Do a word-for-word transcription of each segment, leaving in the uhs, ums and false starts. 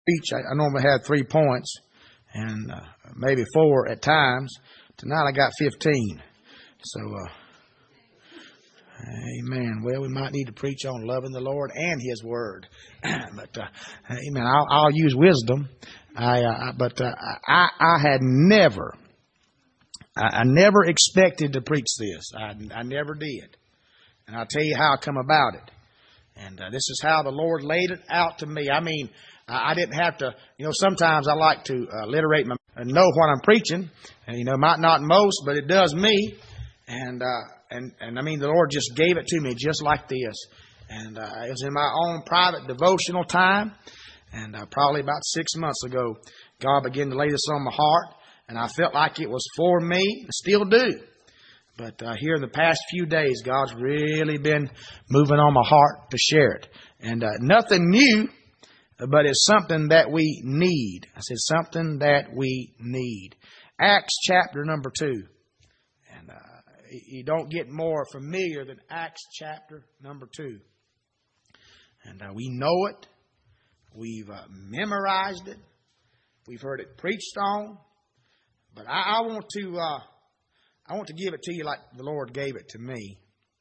Each, I, I normally had three points and uh, maybe four at times. Tonight I got fifteen. So, uh, amen. Well, we might need to preach on loving the Lord and His Word. but, uh, amen. I'll, I'll use wisdom. I, uh, but uh, I, I had never, I, I never expected to preach this. I, I never did. And I'll tell you how I come about it. And uh, this is how the Lord laid it out to me. I mean, I didn't have to, you know, sometimes I like to uh, alliterate my, and know what I'm preaching. And, you know, might not most, but it does me. And, uh, and, and I mean, the Lord just gave it to me just like this. And uh, it was in my own private devotional time. And uh, probably about six months ago, God began to lay this on my heart. And I felt like it was for me, and still do. But uh, here in the past few days, God's really been moving on my heart to share it. And uh, nothing new. But it's something that we need. I said something that we need. Acts chapter number two. And uh, you don't get more familiar than Acts chapter number two. And uh, we know it. We've uh, memorized it. We've heard it preached on. But I, I want to uh, I want to give it to you like the Lord gave it to me.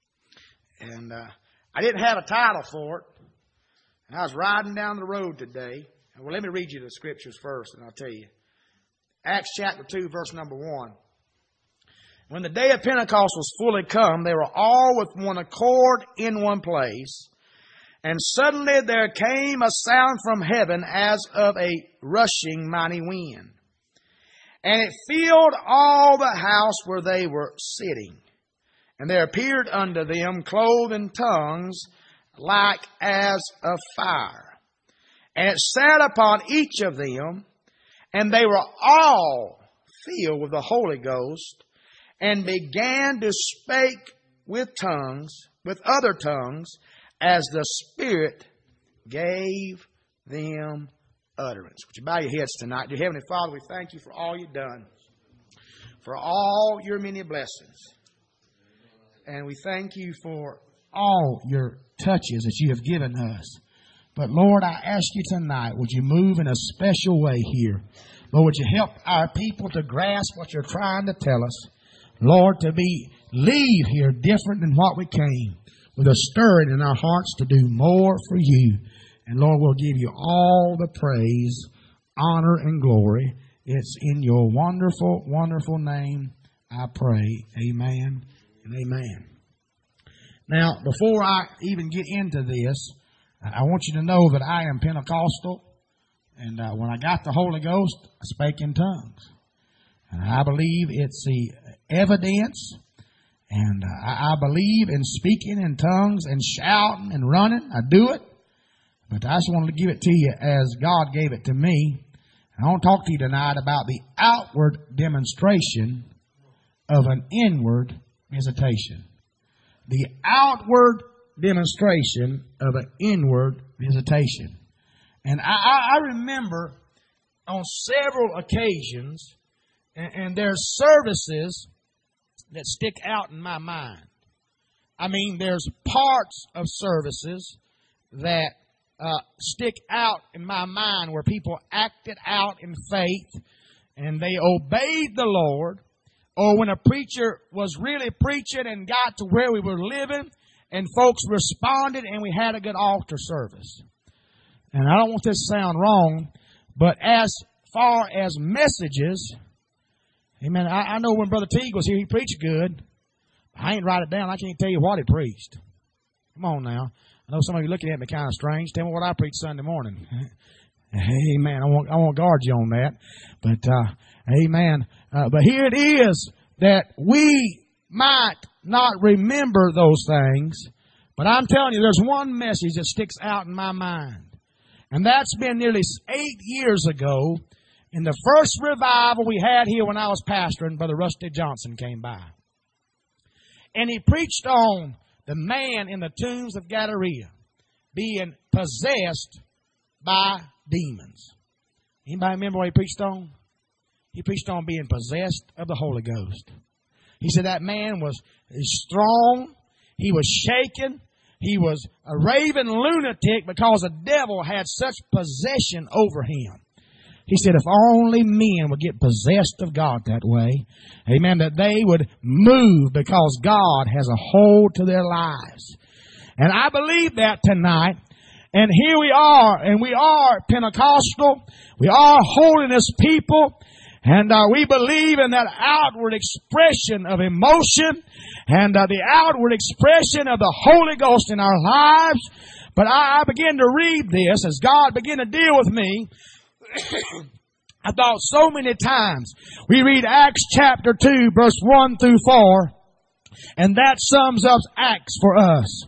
And uh, I didn't have a title for it. And I was riding down the road today. Well, let me read you the scriptures first, and I'll tell you. Acts chapter two, verse number one. When the day of Pentecost was fully come, they were all with one accord in one place. And suddenly there came a sound from heaven as of a rushing mighty wind. And it filled all the house where they were sitting. And there appeared unto them clothed in tongues like as of fire. And it sat upon each of them, and they were all filled with the Holy Ghost, and began to speak with tongues, with other tongues, as the Spirit gave them utterance. Would you bow your heads tonight? Dear Heavenly Father, we thank you for all you've done, for all your many blessings. And we thank you for all your touches that you have given us. But Lord, I ask you tonight, would you move in a special way here? Lord, would you help our people to grasp what you're trying to tell us? Lord, to be leave here different than what we came, with a stirring in our hearts to do more for you. And Lord, we'll give you all the praise, honor, and glory. It's in your wonderful, wonderful name I pray. Amen and amen. Now, before I even get into this, I want you to know that I am Pentecostal. And uh, when I got the Holy Ghost, I spake in tongues. And I believe it's the evidence. And uh, I believe in speaking in tongues and shouting and running. I do it. But I just wanted to give it to you as God gave it to me. And I want to talk to you tonight about the outward demonstration of an inward visitation. The outward demonstration of an inward visitation. And I, I remember on several occasions, and, and there's services that stick out in my mind. I mean, there's parts of services that uh, stick out in my mind where people acted out in faith and they obeyed the Lord. Or when a preacher was really preaching and got to where we were living and folks responded and we had a good altar service. And I don't want this to sound wrong, but as far as messages, amen, I, I know when Brother Teague was here, he preached good. I ain't write it down. I can't tell you what he preached. Come on now. I know some of you looking at me kind of strange. Tell me what I preached Sunday morning. Amen. I won't, I won't guard you on that. But, uh, amen. Uh, but here it is that we might not remember those things. But I'm telling you, there's one message that sticks out in my mind. And that's been nearly eight years ago. In the first revival we had here when I was pastoring, Brother Rusty Johnson came by. And he preached on the man in the tombs of Gadara being possessed by demons. Anybody remember what he preached on? He preached on being possessed of the Holy Ghost. He said that man was strong. He was shaking. he was a raving lunatic because the devil had such possession over him. He said, if only men would get possessed of God that way, amen, that they would move because God has a hold to their lives. And I believe that tonight. And here we are, and we are Pentecostal. We are holiness people. And uh, we believe in that outward expression of emotion and uh, the outward expression of the Holy Ghost in our lives. But I, I began to read this as God began to deal with me. I thought so many times we read Acts chapter two, verse one through four, and that sums up Acts for us.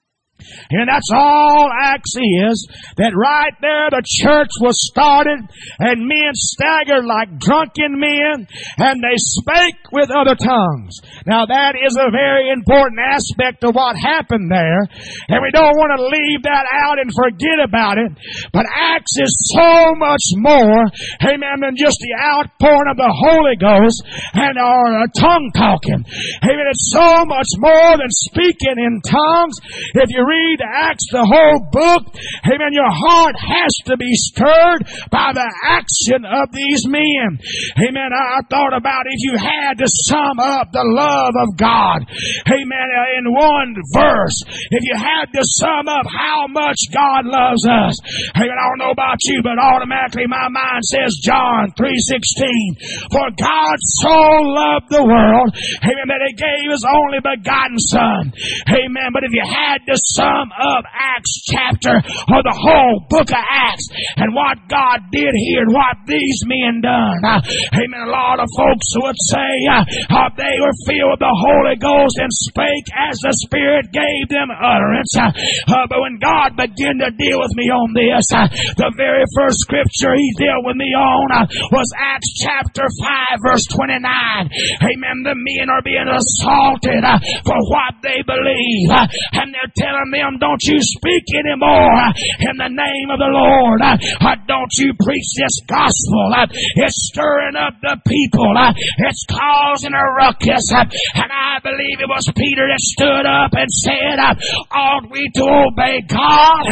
And that's all Acts is, that right there the church was started and men staggered like drunken men and they spake with other tongues. Now that is a very important aspect of what happened there, and we don't want to leave that out and forget about it. But Acts is so much more, amen, than just the outpouring of the Holy Ghost and our tongue talking. Amen, it's so much more than speaking in tongues. If you read Acts, the whole book, amen, your heart has to be stirred by the action of these men. Amen, I, I thought about if you had to sum up the love of God, amen, in one verse, if you had to sum up how much God loves us, amen, I don't know about you, but automatically my mind says John three sixteen, for God so loved the world, amen, that He gave His only begotten Son. Amen, but if you had to sum up Acts chapter or the whole book of Acts and what God did here and what these men done, uh, amen, a lot of folks would say uh, uh, they were filled with the Holy Ghost and spake as the Spirit gave them utterance. Uh, uh, but when God began to deal with me on this, uh, the very first scripture He dealt with me on uh, was Acts chapter five verse twenty-nine. Amen, the men are being assaulted uh, for what they believe, uh, and they're telling them, don't you speak anymore in the name of the Lord. Don't you preach this gospel. It's stirring up the people. It's causing a ruckus. And I believe it was Peter that stood up and said, ought we to obey God?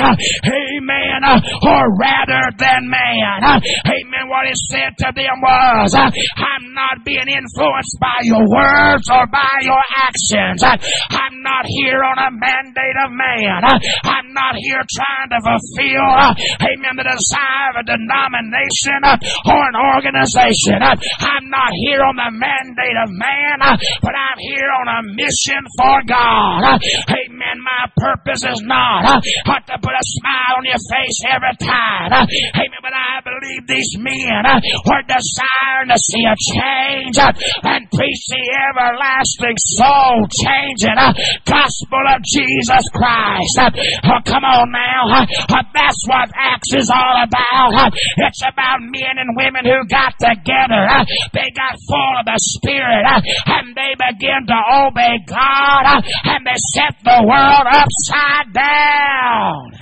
Amen. Or rather than man? Amen. What he said to them was, I'm not being influenced by your words or by your actions. I'm not here on a mandate of man. I'm not here trying to fulfill, uh, amen, the desire of a denomination uh, or an organization. Uh, I'm not here on the mandate of man, uh, but I'm here on a mission for God. Uh, amen. My purpose is not uh, to put a smile on your face every time. Uh, amen. But I believe these men uh, were desiring to see a change uh, and preach the everlasting soul changing uh, gospel of Jesus Christ. Uh, Oh, come on now. Uh, that's what Acts is all about. Uh, it's about men and women who got together. Uh, they got full of the Spirit. Uh, and they began to obey God. Uh, and they set the world upside down.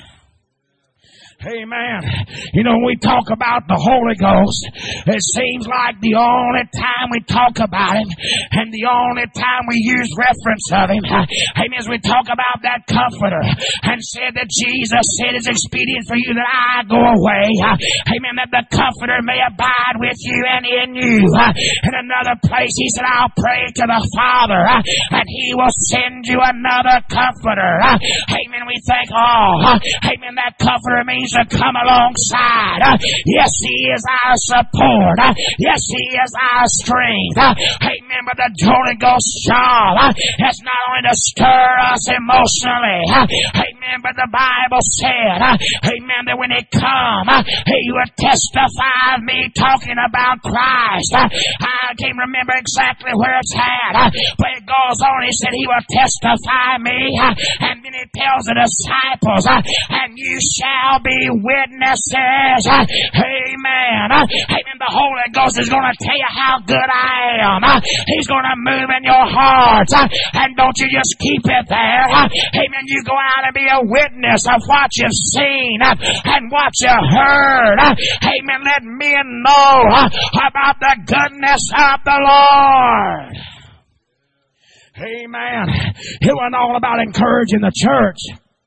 Amen. You know, when we talk about the Holy Ghost, it seems like the only time we talk about Him and the only time we use reference of Him, amen, is we talk about that Comforter and said that Jesus said it's expedient for you that I go away. Amen, that the Comforter may abide with you and in you. In another place, He said, I'll pray to the Father and He will send you another Comforter. Amen, we think, oh, amen, that Comforter means to come alongside. Uh, yes, He is our support. Uh, yes, He is our strength. Uh, amen. But the Holy Ghost job uh, is not only to stir us emotionally. Uh, amen. But the Bible said, uh, amen, that when He come, uh, He would testify of me talking about Christ. Uh, I can't remember exactly where it's at, uh, but it goes on. He said He will testify me, uh, and then He tells the disciples, uh, and you shall be witnesses. Amen. Amen. The Holy Ghost is going to tell you how good I am. He's going to move in your hearts. And don't you just keep it there. Amen. You go out and be a witness of what you've seen and what you heard. Amen. Let men know about the goodness of the Lord. Amen. It wasn't all about encouraging the church.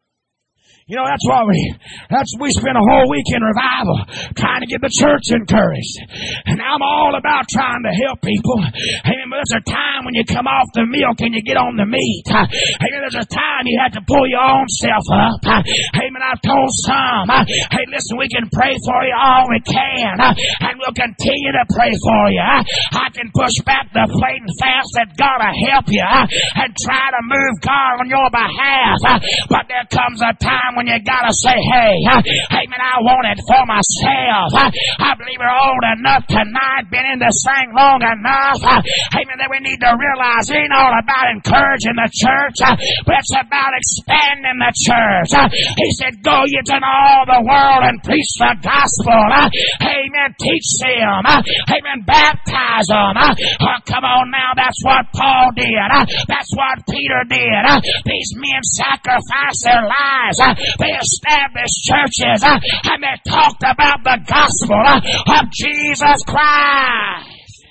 You know, that's why we, that's, we spent a whole week in revival trying to get the church encouraged. And I'm all about trying to help people. Amen. But there's a time when you come off the milk and you get on the meat. Amen. There's a time you have to pull your own self up. Amen. I've told some, hey, listen, we can pray for you all we can. And we'll continue to pray for you. I can push back the blatant fast that God will help you and try to move God on your behalf. But there comes a time when you gotta say, hey, hey man, I want it for myself. I believe we're old enough tonight, been in this thing long enough. Hey man, that we need to realize it ain't all about encouraging the church, but it's about expanding the church. He said, go ye to all the world and preach the gospel. Amen. Teach them. Amen. Baptize them. Oh, come on now. That's what Paul did. That's what Peter did. These men sacrificed their lives. They established churches, and they talked about the gospel of Jesus Christ.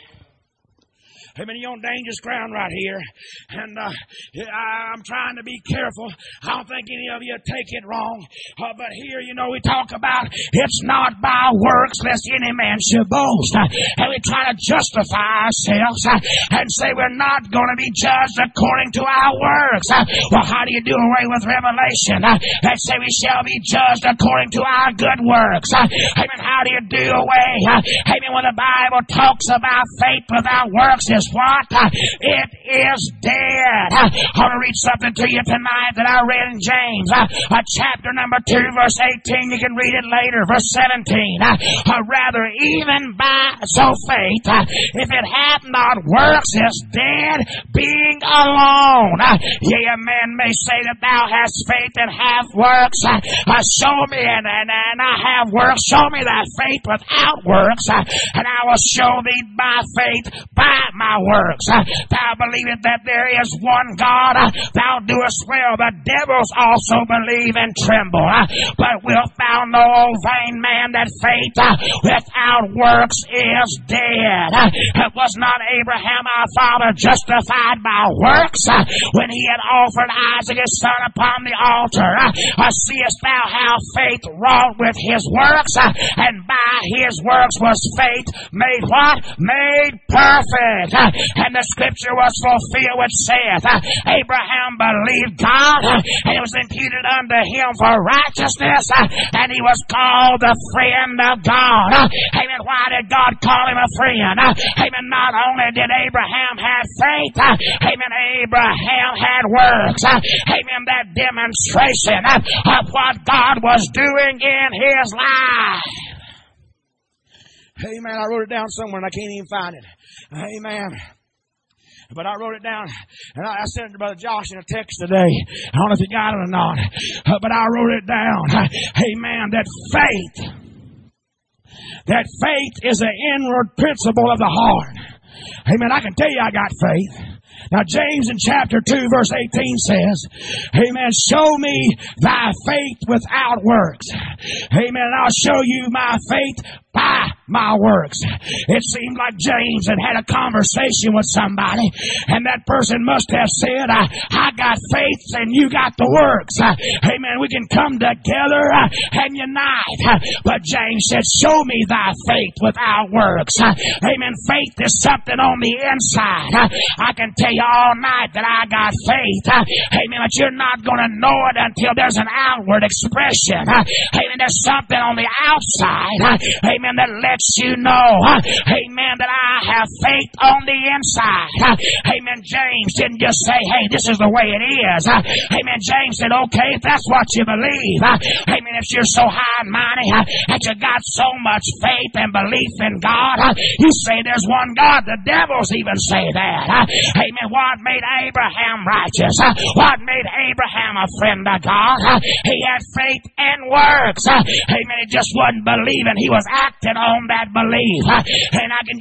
Amen. You're on dangerous ground right here. And uh, I'm trying to be careful. I don't think any of you take it wrong. Uh, but here, you know, we talk about it's not by works lest any man should boast. Uh, and we try to justify ourselves uh, and say we're not going to be judged according to our works. Uh, well, how do you do away with Revelation? Uh, and say we shall be judged according to our good works. Uh, amen. How do you do away? Uh, amen. When the Bible talks about faith without works is what? It is dead. I want to read something to you tonight that I read in James. Uh, chapter number two, verse eighteen. You can read it later. Verse seventeen. Uh, rather, even by so faith, uh, if it hath not works, is dead, being alone. Uh, yea, a man may say that thou hast faith and hath works. Uh, uh, show me, and, and, and I have works. Show me thy faith without works, uh, and I will show thee by faith by my works. Uh, thou believest that there is one God, uh, thou doest well. The devils also believe and tremble. Uh, but wilt thou know, O vain man, that faith uh, without works is dead? Uh, was not Abraham our father justified by works uh, when he had offered Isaac his son upon the altar? Uh, uh, seest thou how faith wrought with his works, uh, and by his works was faith made what? Made perfect. Uh, And the scripture was fulfilled which saith, uh, Abraham believed God, uh, and it was imputed unto him for righteousness, uh, and he was called the friend of God. Uh, amen. Why did God call him a friend? Uh, amen. Not only did Abraham have faith, uh, amen, Abraham had works. Uh, amen. That demonstration uh, of what God was doing in his life. Amen. I wrote it down somewhere and I can't even find it. Amen. But I wrote it down, and I sent it to Brother Josh in a text today. I don't know if you got it or not, uh, but I wrote it down. Amen. That faith, that faith is an inward principle of the heart. Amen. I can tell you I got faith. Now, James in chapter two, verse eighteen says, amen, show me thy faith without works. Amen. And I'll show you my faith by my works. It seemed like James had had a conversation with somebody, and that person must have said, I, I got faith and you got the works. Uh, amen. We can come together uh, and unite. Uh, but James said, show me thy faith without works. Uh, amen. Faith is something on the inside. Uh, I can tell you all night that I got faith. Uh, amen. But you're not going to know it until there's an outward expression. Uh, amen. There's something on the outside. Uh, amen. Amen, that lets you know, uh, amen, that I have faith on the inside. Uh, amen, James didn't just say, hey, this is the way it is. Uh, amen, James said, okay, if that's what you believe. Uh, amen, if you're so high and mighty uh, that you got so much faith and belief in God, uh, you say there's one God. The devils even say that. Uh, amen, what made Abraham righteous? Uh, what made Abraham a friend of God? Uh, he had faith and works. Uh, amen, he just wasn't believing. He was acting on that belief. And I can just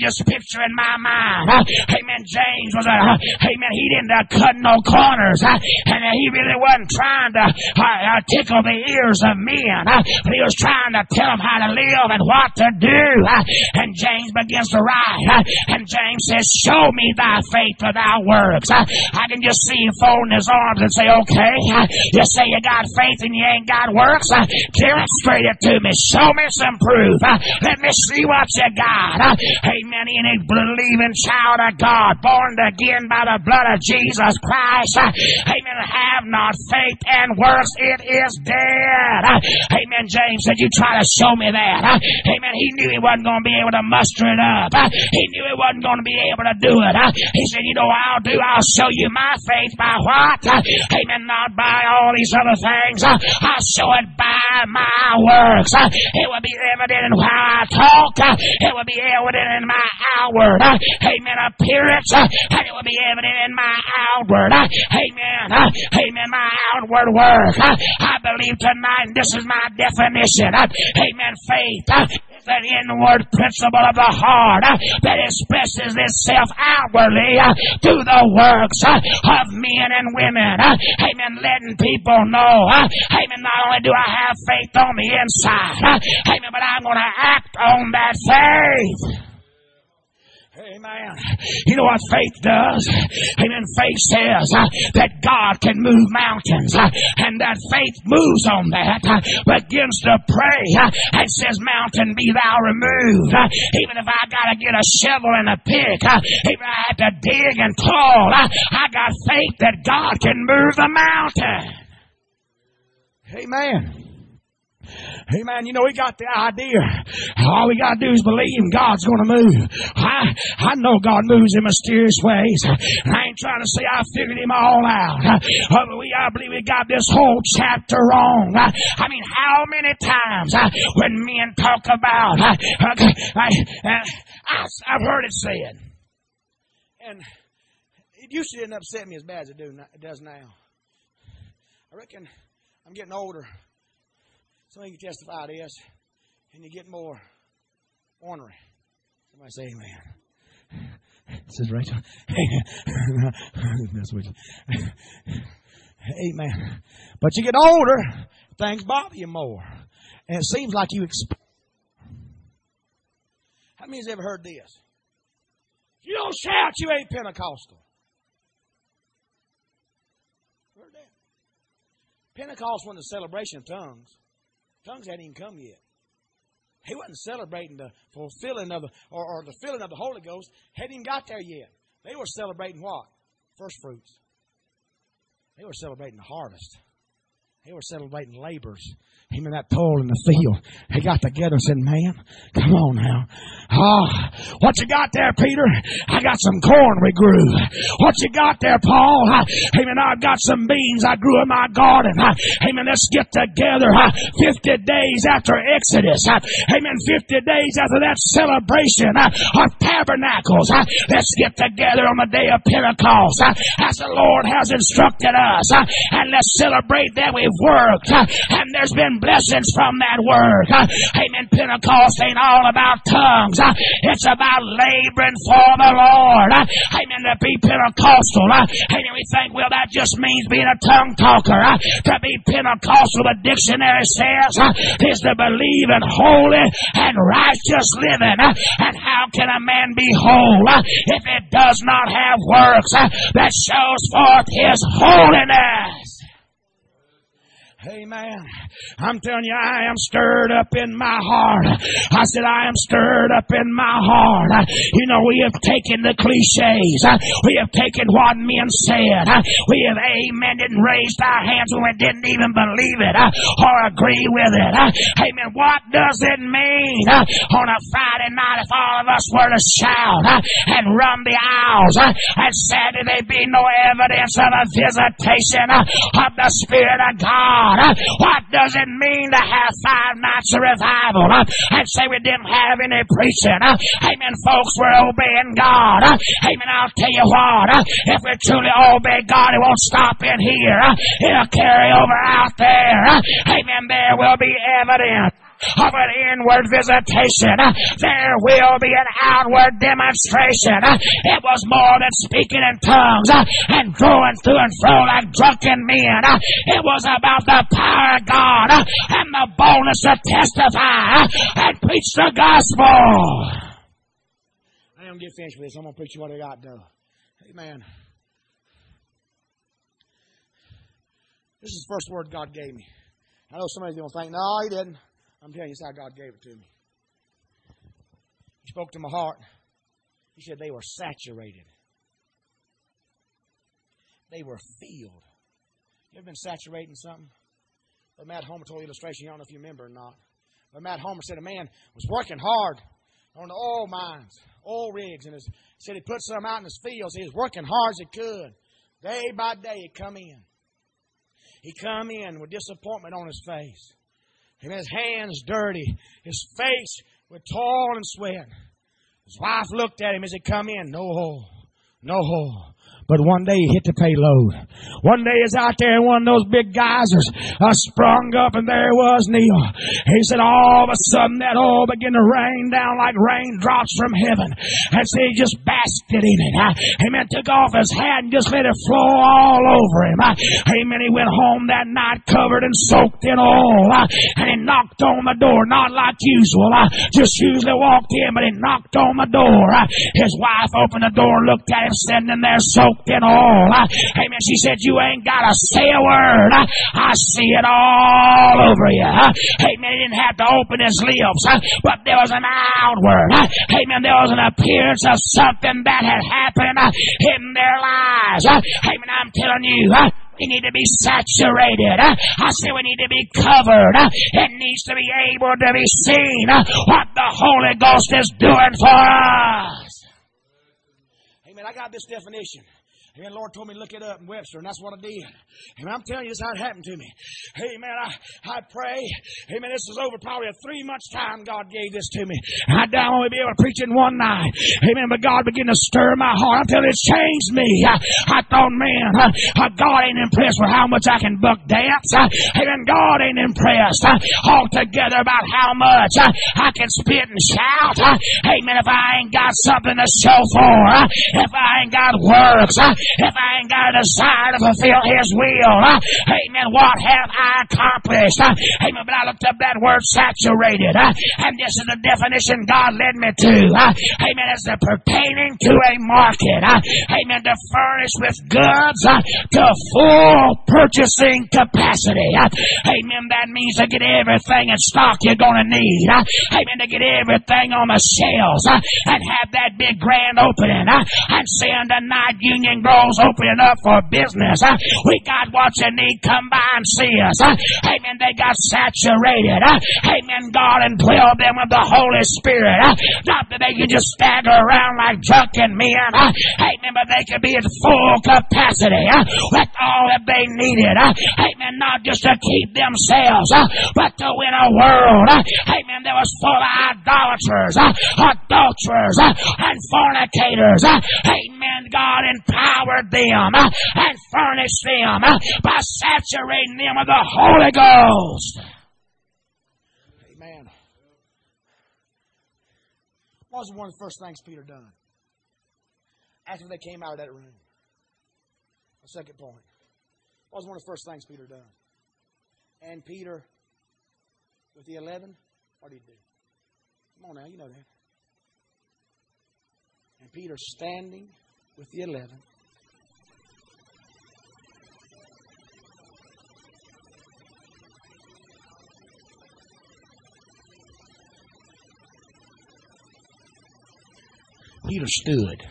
this picture in my mind. Amen. James was a, amen, he didn't uh, cut no corners. Uh, and uh, he really wasn't trying to uh, uh, tickle the ears of men. Uh, but he was trying to tell them how to live and what to do. Uh, and James begins to write. Uh, and James says, show me thy faith without works. Uh, I can just see him folding his arms and say, okay, uh, you say you got faith and you ain't got works. Uh, demonstrate it to me. Show me some proof. Uh, let me see what you got. Uh, amen. Any believing child of God, born again by the blood of Jesus Christ. Uh, amen. Have not faith and works. It is dead. Uh, amen. James said, you try to show me that. Uh, amen. He knew he wasn't going to be able to muster it up. Uh, he knew he wasn't going to be able to do it. Uh, he said, you know what I'll do? I'll show you my faith by what? Uh, amen. Not by all these other things. Uh, I'll show it by my works. Uh, it will be evident in how I talk. Uh, it will be evident in my outward. Uh, amen. Appearance. Uh, and it will be evident in my outward. Uh, amen. Uh, amen. My outward work. Uh, I believe tonight, and this is my definition. Uh, amen. Faith. Uh, an inward principle of the heart uh, that expresses itself outwardly uh, through the works uh, of men and women. Uh, amen. Letting people know, uh, amen, not only do I have faith on the inside, uh, amen, but I'm going to act on that faith. Amen. You know what faith does? Amen. Faith says uh, that God can move mountains. Uh, and that faith moves on that, uh, begins to pray uh, and says, mountain be thou removed. Uh, even if I got to get a shovel and a pick, uh, even if I have to dig and toil, uh, I got faith that God can move the mountain. Amen. Hey man, you know, we got the idea. All we got to do is believe God's going to move. I I know God moves in mysterious ways. I ain't trying to say I figured him all out. Uh, but we, I believe we got this whole chapter wrong. Uh, I mean, how many times uh, when men talk about, uh, uh, I, uh, I, I've heard it said, and it used to didn't upset me as bad as it, do, it does now. I reckon I'm getting older. Some of you testify to this, and you get more ornery. Somebody say amen. This is Rachel. That's what you. Amen. But you get older, things bother you more. And it seems like you expect. How many has ever heard this? If you don't shout, you ain't Pentecostal. Heard that? Pentecost wasn't a celebration of tongues. Tongues hadn't even come yet. He wasn't celebrating the fulfilling of the, or, or the filling of the Holy Ghost. Hadn't even got there yet. They were celebrating what? First fruits. They were celebrating the harvest. They were celebrating labors. Him and that toil in the field. They got together and said, man, come on now. Ah, what you got there, Peter? I got some corn we grew. What you got there, Paul? Amen. I've got some beans I grew in my garden. Amen. Let's get together. Fifty days after Exodus. Amen. Fifty days after that celebration of tabernacles. Let's get together on the day of Pentecost as the Lord has instructed us. And let's celebrate that we've worked. And there's been blessings from that word. Amen. Pentecost ain't all about tongues. It's about laboring for the Lord. Amen. To be Pentecostal. Amen. We think, well, that just means being a tongue talker. To be Pentecostal, the dictionary says, is to believe in holy and righteous living. And how can a man be whole if it does not have works that shows forth his holiness? Amen. I'm telling you, I am stirred up in my heart. I said, I am stirred up in my heart. You know, we have taken the cliches. We have taken what men said. We have amened and raised our hands when we didn't even believe it or agree with it. Amen. What does it mean on a Friday night if all of us were to shout and run the aisles and Saturday there be no evidence of a visitation of the Spirit of God? What does it mean to have five nights of revival and say we didn't have any preaching? Amen, folks, we're obeying God. Amen, I'll tell you what, if we truly obey God, it won't stop in here. It'll carry over out there. Amen, there will be evidence. of an inward visitation. There will be an outward demonstration. It was more than speaking in tongues and going through and fro like drunken men. It was about the power of God and the boldness to testify and preach the gospel. I don't get finished with this. I'm going to preach you what I got done. Amen. This is the first word God gave me. I know somebody's going to think, no, He didn't. I'm telling you, this is how God gave it to me. He spoke to my heart. He said they were saturated. They were filled. You ever been saturating something? But Matt Homer told the illustration. I don't know if you remember or not. But Matt Homer said a man was working hard on the oil mines, oil rigs, and his, he said he put some out in his fields. He was working hard as he could. Day by day, he'd come in. He come in with disappointment on his face. And his hands dirty. His face with toil and sweat. His wife looked at him as he come in. No hole. No hole. But one day he hit the payload. One day he's out there and one of those big geysers uh, sprung up, and there was Neil. He said all of a sudden that oil began to rain down like raindrops from heaven. And so he just basked in it. Uh, amen. Took off his hat and just let it flow all over him. Uh, amen. He went home that night covered and soaked in oil. Uh, and he knocked on the door, not like usual. Uh, just usually walked in, but he knocked on the door. Uh, his wife opened the door, looked at him, sitting in there soaked in all. Amen. She said, you ain't got to say a word. I see it all over you. Amen. He didn't have to open his lips, but there was an outward. Amen. There was an appearance of something that had happened in their lives. Amen. I'm telling you, we need to be saturated. I say we need to be covered. It needs to be able to be seen what the Holy Ghost is doing for us. Amen. I got this definition. Amen. The Lord told me to look it up in Webster, and that's what I did. Amen. I'm telling you, this is how it happened to me. Amen. I, I pray. Amen. This is over probably a three months time God gave this to me. I doubt I'll only be able to preach it in one night. Amen. But God began to stir my heart. I'm telling you, it's changed me. I, I thought, man, uh, God ain't impressed with how much I can buck dance. Uh, amen. God ain't impressed uh, altogether about how much uh, I can spit and shout. Uh, amen. If I ain't got something to show for, uh, if I ain't got works, uh, if I ain't got a desire to fulfill His will, uh, amen, what have I accomplished? Uh, amen, but I looked up that word saturated, uh, and this is the definition God led me to. Uh, amen, as the pertaining to a market. Uh, amen, to furnish with goods uh, to full purchasing capacity. Uh, amen, that means to get everything in stock you're going to need. Uh, amen, to get everything on the shelves uh, and have that big grand opening uh, and send a night Union Grove opening up for business. Uh, we got what you need. Come by and see us. Uh, amen. They got saturated. Uh, amen. God indwelled them with the Holy Spirit. Uh, not that they could just stagger around like drunken men. Uh, amen. But they could be at full capacity uh, with all that they needed. Uh, amen. Not just to keep themselves, uh, but to win a world. Uh, amen. That was full of idolaters, uh, adulterers, uh, and fornicators. Uh, amen. God empowered them uh, and furnished them uh, by saturating them with the Holy Ghost. Amen. What was one of the first things Peter done after they came out of that room? The second point. What was one of the first things Peter done? And Peter, with the eleven, what did he do? Come on now, you know that. And Peter standing with the eleven. Peter stood.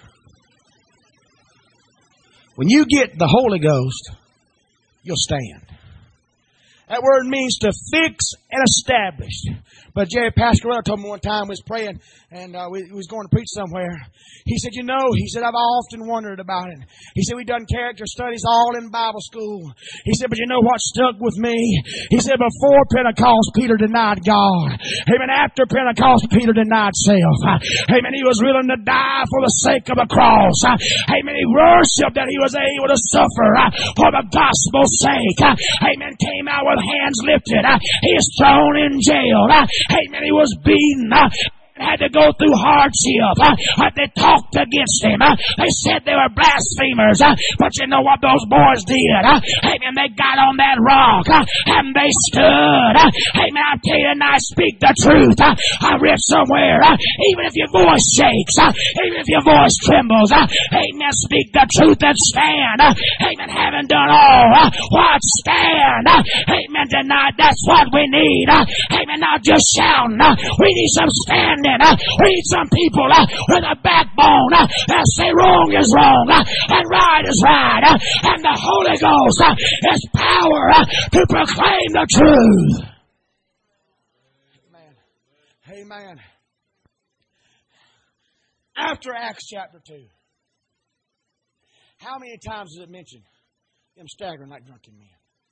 When you get the Holy Ghost, you'll stand. That word means to fix and establish. But Jerry Pasquarello told me one time, we was praying, and uh, we, we was going to preach somewhere. He said, you know, he said, I've often wondered about it. He said, we've done character studies all in Bible school. He said, but you know what stuck with me? He said, before Pentecost, Peter denied God. Amen. After Pentecost, Peter denied self. Amen. He was willing to die for the sake of the cross. Amen. He worshiped that he was able to suffer for the gospel's sake. Amen. Came out with hands lifted. His thrown in jail. Amen. He was beaten. Had to go through hardship. Uh, they talked against him. Uh, they said they were blasphemers. Uh, but you know what those boys did? Uh, amen. They got on that rock uh, and they stood. Uh, amen. I tell you, and I speak the truth. Uh, I read somewhere. Uh, even if your voice shakes, uh, even if your voice trembles, uh, amen. Speak the truth and stand. Uh, amen. Having done all, uh, what stand? Uh, amen. Tonight, that's what we need. Uh, amen. Not just shouting. Uh, we need some standing. Uh, we need some people uh, with a backbone uh, that say wrong is wrong uh, and right is right. Uh, and the Holy Ghost uh, is power uh, to proclaim the truth. Amen. Amen. After Acts chapter two, how many times does it mention them staggering like drunken men?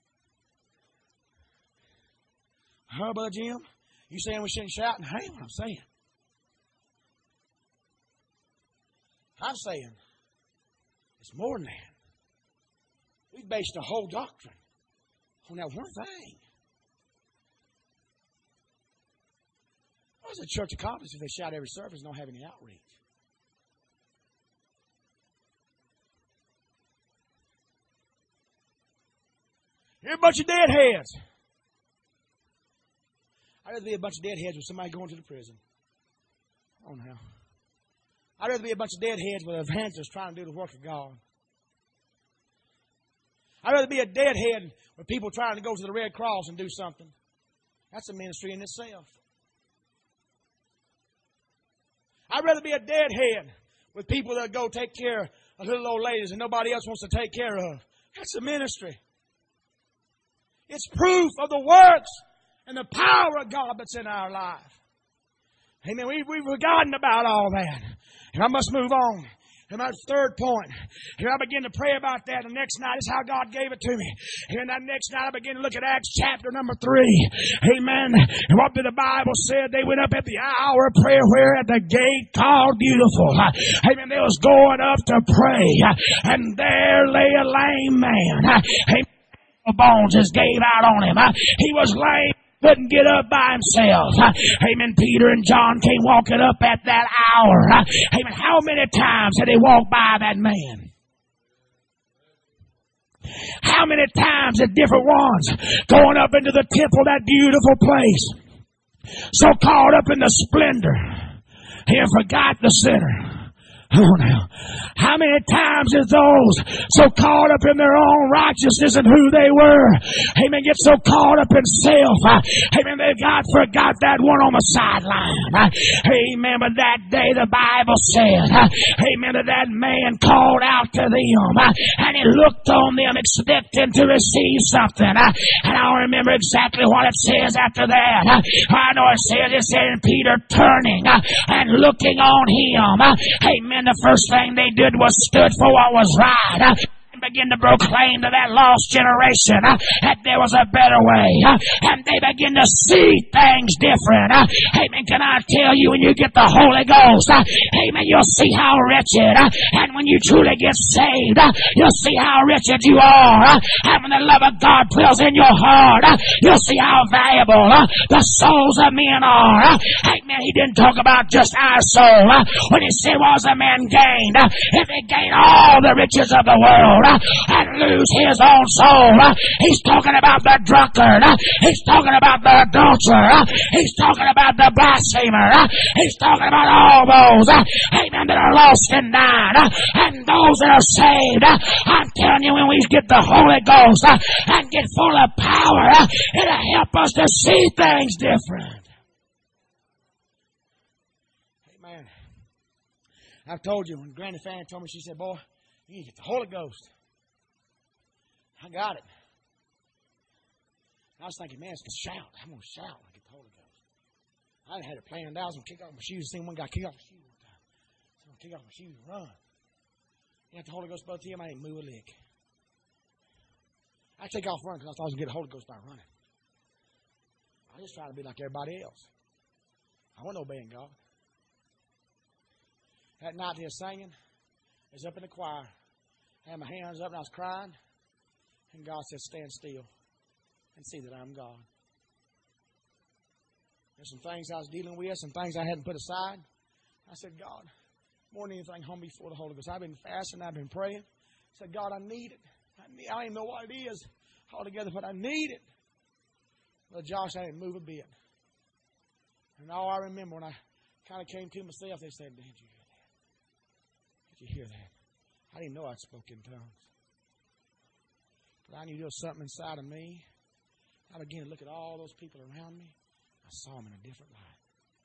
Huh, Brother Jim? You saying we shouldn't shout? And hey, what I'm saying. I'm saying it's more than that. We based the whole doctrine on that one thing. What does a church accomplish if they shout every service and don't have any outreach? You're a bunch of deadheads. I'd rather be a bunch of deadheads with somebody going to the prison. Come on now. I'd rather be a bunch of deadheads with evangelists trying to do the work of God. I'd rather be a deadhead with people trying to go to the Red Cross and do something. That's a ministry in itself. I'd rather be a deadhead with people that go take care of little old ladies and nobody else wants to take care of. That's a ministry. It's proof of the works and the power of God that's in our life. Amen. We, we've forgotten about all that. And I must move on. And my third point, here I begin to pray about that. The next night is how God gave it to me. And that next night I began to look at Acts chapter number three. Amen. And what did the Bible say? They went up at the hour of prayer where at the gate called Beautiful. Amen. They was going up to pray. And there lay a lame man. Amen. Bones just gave out on him. He was lame. Couldn't get up by himself. Amen. Peter and John came walking up at that hour. Amen. How many times had they walked by that man? How many times had different ones going up into the temple, that beautiful place, so caught up in the splendor, he forgot the sinner. Oh, now. How many times is those so caught up in their own righteousness and who they were, amen, get so caught up in self, uh, amen, they got forgot that one on the sideline. Uh, amen, but that day the Bible said, uh, amen, that that man called out to them, uh, and he looked on them expecting to receive something. Uh, and I don't remember exactly what it says after that. Uh, I know it says, it said, Peter turning uh, and looking on him, uh, amen, and the first thing they did was stood for what was right. Uh, begin to proclaim to that lost generation uh, that there was a better way. Uh, and they begin to see things different. Uh, amen. Can I tell you, when you get the Holy Ghost, uh, amen, you'll see how wretched. Uh, and when you truly get saved, uh, you'll see how wretched you are. Uh, and when the love of God dwells in your heart, uh, you'll see how valuable uh, the souls of men are. Uh, amen. He didn't talk about just our soul. Uh, when he said, what was a man gained? Uh, if he gained all the riches of the world, Uh, and lose his own soul. Uh, he's talking about the drunkard. Uh, he's talking about the adulterer. Uh, he's talking about the blasphemer. Uh, he's talking about all those, uh, amen, that are lost and dying. Uh, and those that are saved. Uh, I'm telling you, when we get the Holy Ghost uh, and get full of power, uh, it'll help us to see things different. Amen. I've told you, when Granny Fanny told me, she said, boy, you need to get the Holy Ghost. I got it. I was thinking, man, it's going to shout. I'm going to shout when I get the Holy Ghost. I had it planned out. I was going to kick off my shoes. Seen one guy kick off my shoes one time. So I'm going to kick off my shoes and run. You got the Holy Ghost both of you, I didn't move a lick. I take off running because I thought I was going to get the Holy Ghost by running. I just try to be like everybody else. I wasn't obeying God. That night they were singing. I was up in the choir. I had my hands up and I was crying. And God said, stand still and see that I'm God. There's some things I was dealing with, some things I hadn't put aside. I said, God, more than anything, home before the Holy Ghost. I've been fasting, I've been praying. I said, God, I need it. I, need, I don't even know what it is altogether, but I need it. Well, Josh, I didn't move a bit. And all I remember when I kind of came to myself, they said, did you hear that? Did you hear that? I didn't know I'd spoke in tongues. But I knew there was something inside of me. I began to look at all those people around me. I saw them in a different light.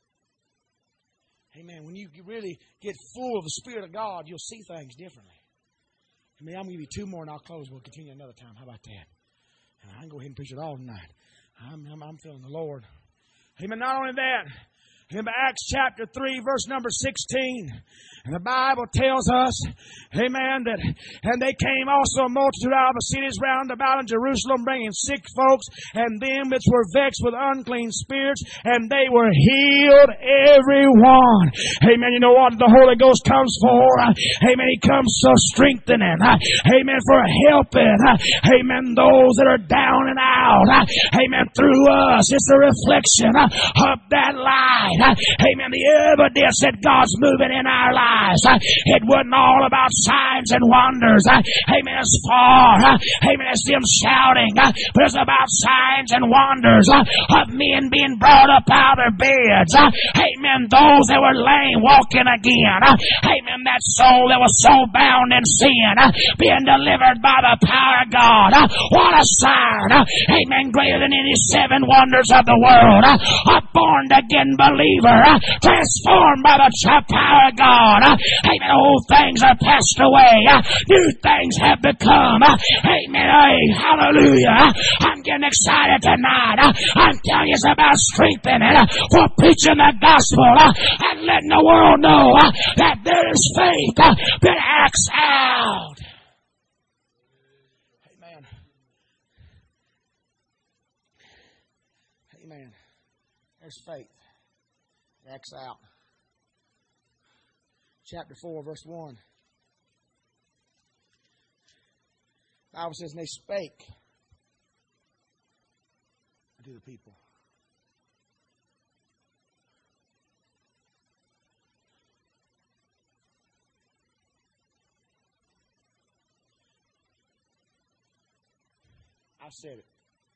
Amen. When you really get full of the Spirit of God, you'll see things differently. I mean, I'm going to give you two more and I'll close. We'll continue another time. How about that? I can go ahead and preach it all tonight. I'm, I'm, I'm feeling the Lord. Amen. Not only that, in Acts chapter three, verse number sixteen, and the Bible tells us, amen, that, and they came also a multitude out of the cities round about in Jerusalem, bringing sick folks, and them which were vexed with unclean spirits, and they were healed, every one. Amen. You know what the Holy Ghost comes for? Amen. He comes so strengthening. Amen. For helping. Amen. Those that are down and out. Amen. Through us. It's a reflection of that light. Amen. The evidence that God's moving in our lives. It wasn't all about signs and wonders. Amen. As far, amen, as them shouting, but it's about signs and wonders of men being brought up out of their beds. Amen. Those that were lame walking again. Amen. That soul that was so bound in sin being delivered by the power of God. What a sign. Amen. Greater than any seven wonders of the world. A born again believer, transformed by the power of God. Amen. Old things are passed away. New things have become. Amen. Hey, hallelujah. I'm getting excited tonight. I'm telling you, it's about strengthening for preaching the gospel and letting the world know that there is faith that acts out. Amen. Amen. There's faith. Acts out. Chapter four, verse one. The Bible says, and they spake unto the people. I said it.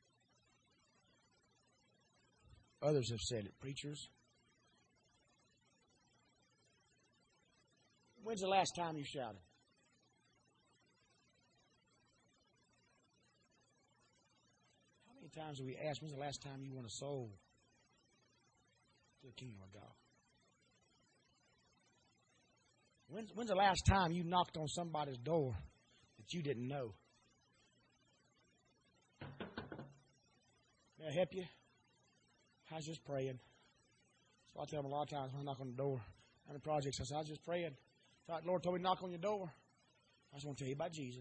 Others have said it. Preachers. When's the last time you shouted? How many times have we asked, when's the last time you won a soul to the kingdom of God? When's, when's the last time you knocked on somebody's door that you didn't know? May I help you? I was just praying. So I tell them a lot of times when I knock on the door on the projects, I say, I was just praying. In fact, the Lord told me to knock on your door. I just want to tell you about Jesus.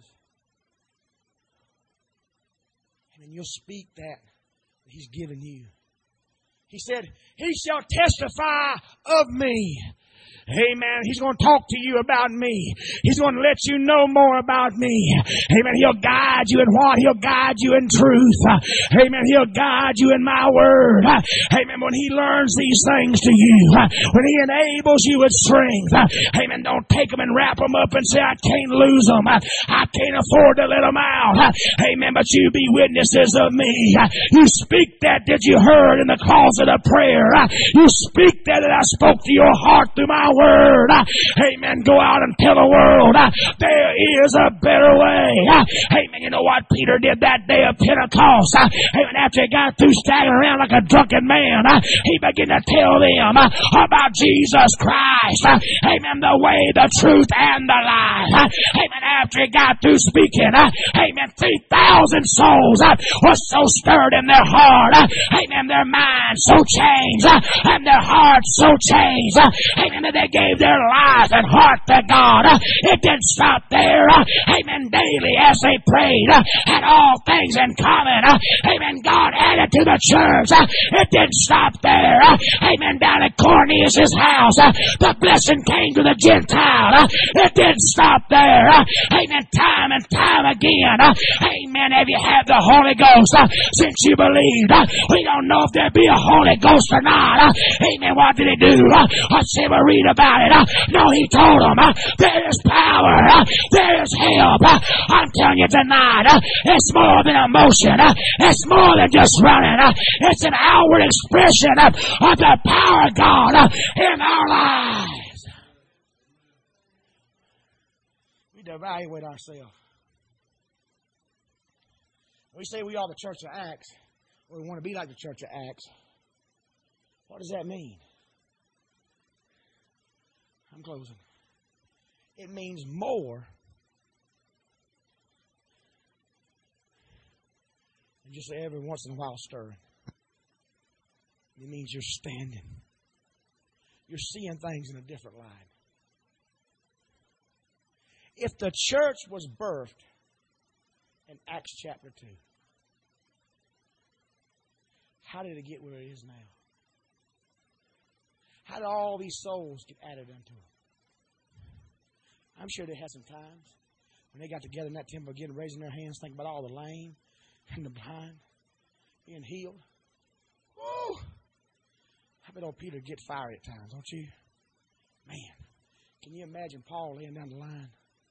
And then you'll speak that that He's given you. He said, He shall testify of me. Amen. He's going to talk to you about me. He's going to let you know more about me. Amen. He'll guide you in what? He'll guide you in truth. Amen. He'll guide you in my word. Amen. When He learns these things to you, when He enables you with strength, amen, don't take them and wrap them up and say, I can't lose them. I can't afford to let them out. Amen. But you be witnesses of me. You speak that that you heard in the closet of prayer. You speak that that I spoke to your heart through my word. Amen. Go out and tell the world there is a better way. Amen. You know what Peter did that day of Pentecost? Amen. After he got through staggering around like a drunken man, he began to tell them about Jesus Christ. Amen. The way, the truth, and the life. Amen. After he got through speaking, amen, three thousand souls were so stirred in their heart. Amen. Their minds so changed and their hearts so changed. Amen. That they gave their life and heart to God. It didn't stop there. Amen. Daily as they prayed prayed, had all things in common. Amen. God added to the church. It didn't stop there. Amen. Down at Cornelius' house, the blessing came to the Gentile. It didn't stop there. Amen. Time and time again. Amen. Have you had the Holy Ghost since you believed? We don't know if there'll be a Holy Ghost or not. Amen. What did he do? Let's see, we read about it. No, he told them there is power. There is help. I'm telling you tonight, it's more than emotion. It's more than just running. It's an outward expression of the power of God in our lives. We evaluate ourselves. We say we are the church of Acts, or we want to be like the church of Acts. What does that mean? I'm closing. It means more than just every once in a while stirring. It means you're standing. You're seeing things in a different light. If the church was birthed in Acts chapter two, how did it get where it is now? How did all these souls get added unto it? I'm sure they had some times when they got together in that temple again, raising their hands, thinking about all the lame and the blind being healed. Woo! I bet old Peter get fiery at times, don't you? Man, can you imagine Paul laying down the line?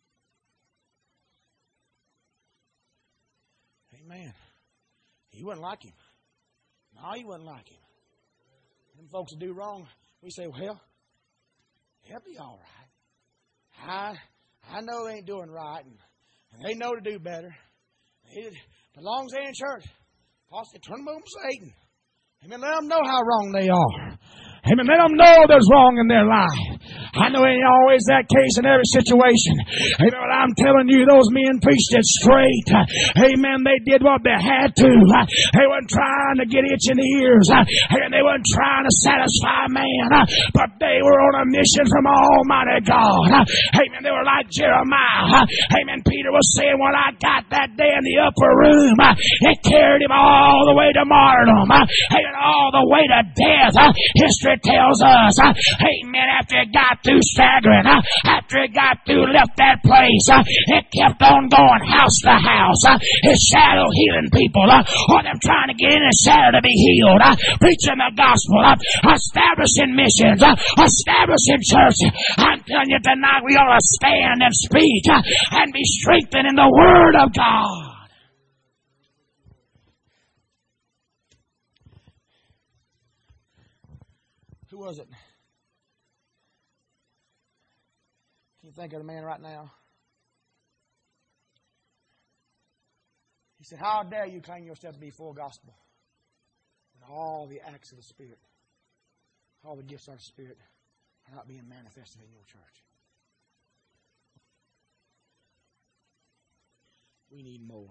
Amen. He wouldn't like him. No, he wouldn't like him. Them folks that do wrong, we say, well, they'll be all right. I I know they ain't doing right, and, and they know to do better. They, but as long as they in church, Paul said, turn them over to Satan. Amen. Let them know how wrong they are. Amen. Let them know there's wrong in their life. I know it ain't always that case in every situation. Amen. But I'm telling you, those men preached it straight. Amen. They did what they had to. They weren't trying to get itching ears. Amen. They weren't trying to satisfy man. But they were on a mission from Almighty God. Amen. They were like Jeremiah. Amen. Peter was saying, what I got that day in the upper room, it carried him all the way to martyrdom. Amen. All the way to death. History tells us. Amen. After it got through staggering, uh, after it got through, left that place, uh, it kept on going house to house. Uh, his shadow healing people, uh, or them trying to get in his shadow to be healed, uh, preaching the gospel, uh, establishing missions, uh, establishing church. I'm telling you tonight, we ought to stand and speak uh, and be strengthened in the Word of God. Who was it? Can you think of the man right now? He said, how dare you claim yourself to be full gospel? And all the acts of the Spirit, all the gifts of the Spirit are not being manifested in your church. We need more.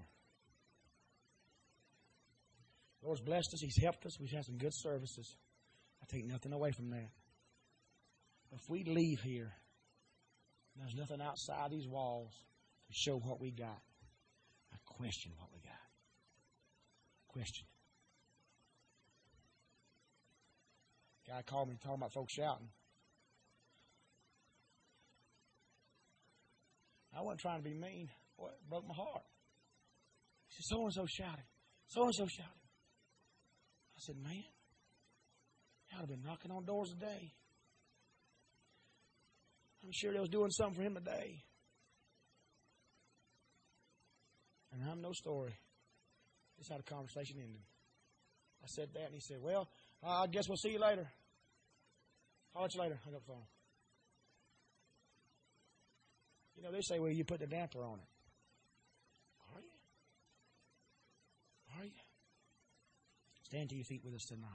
The Lord's blessed us. He's helped us. We've had some good services. I take nothing away from that. But if we leave here, there's nothing outside these walls to show what we got. I question what we got. Question. Guy called me talking about folks shouting. I wasn't trying to be mean. Boy, it broke my heart. He said, so-and-so shouted. So-and-so shouted. I said, man, I'd have been knocking on doors today. I'm sure they was doing something for him today. And I'm no story. Just had a conversation ended. I said that, and he said, well, I guess we'll see you later. I'll let you later. Hung up the phone. You know, they say, well, you put the damper on it. Are you? Are you? Stand to your feet with us tonight.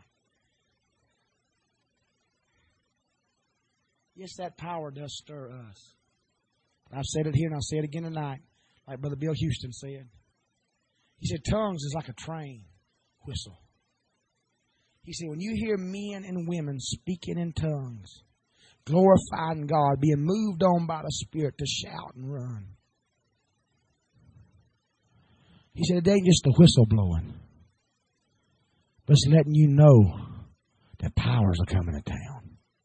Yes, that power does stir us. I've said it here and I'll say it again tonight, like Brother Bill Houston said. He said, tongues is like a train whistle. He said, when you hear men and women speaking in tongues, glorifying God, being moved on by the Spirit to shout and run. He said, it ain't just the whistle blowing, but it's letting you know that powers are coming to town.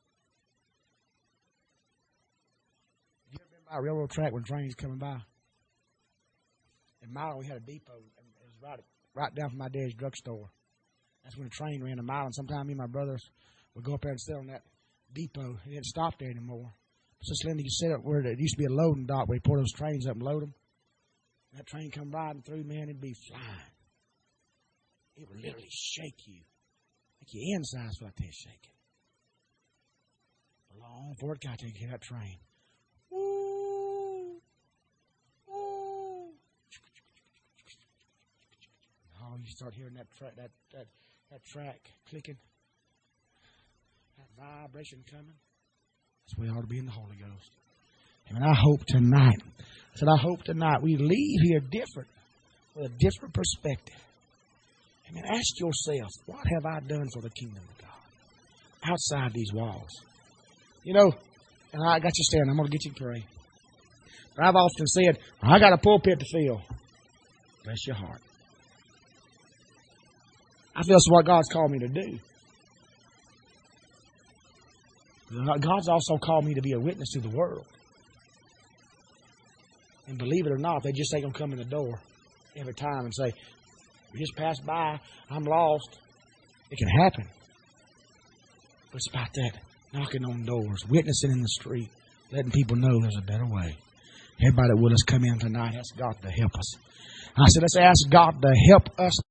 You ever been by a railroad track when trains coming by? In Milan, we had a depot. And it was right, right down from my dad's drugstore. That's when the train ran a mile. And sometimes me and my brothers would go up there and sit on that depot. It didn't stop there anymore. So Slendy could sit up where there used to be a loading dock where you pour those trains up and load them. That train come riding through, man, it'd be flying. It would literally shake you. Make your insides feel like they're shaking. Long before it got to get that train. Woo! Woo! Oh, you start hearing that track, that, that, that track clicking. That vibration coming. That's where we ought to be in the Holy Ghost. And I hope tonight, I said, I hope tonight we leave here different, with a different perspective. I mean, ask yourself, what have I done for the kingdom of God outside these walls? You know, and I got you standing. I'm going to get you to pray. But I've often said, I got a pulpit to fill. Bless your heart. I feel that's what God's called me to do. God's also called me to be a witness to the world. And believe it or not, they just ain't going to come in the door every time and say, we just passed by, I'm lost. It can happen. But it's about that, knocking on doors, witnessing in the street, letting people know there's a better way. Everybody that will, let's come in tonight, ask God to help us. I said, let's ask God to help us.